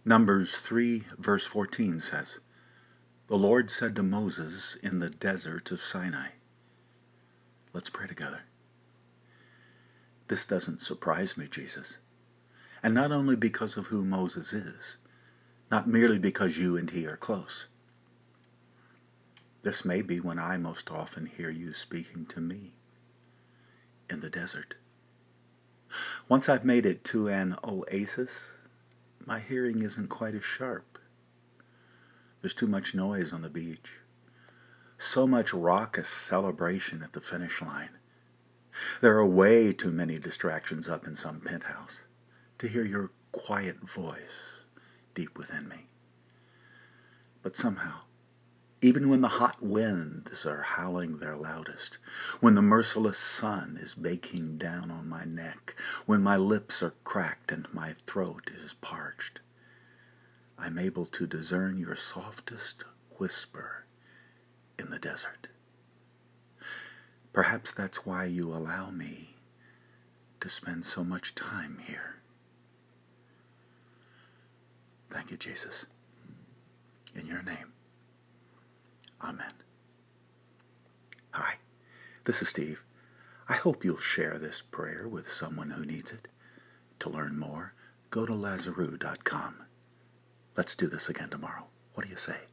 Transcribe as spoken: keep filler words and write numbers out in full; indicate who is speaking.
Speaker 1: Numbers three, verse fourteen says, "The Lord said to Moses in the desert of Sinai." Let's pray together. This doesn't surprise me, Jesus, and not only because of who Moses is, not merely because you and he are close. This may be when I most often hear you speaking to me, in the desert. Once I've made it to an oasis, my hearing isn't quite as sharp. There's too much noise on the beach, so much raucous celebration at the finish line. There are way too many distractions up in some penthouse to hear your quiet voice deep within me. But somehow, even when the hot winds are howling their loudest, when the merciless sun is baking down on my neck, when my lips are cracked and my throat is parched, I'm able to discern your softest whisper in the desert. Perhaps that's why you allow me to spend so much time here. Thank you, Jesus. In your name, amen. Hi, this is Steve. I hope you'll share this prayer with someone who needs it. To learn more, go to Lazaroo dot com. Let's do this again tomorrow. What do you say?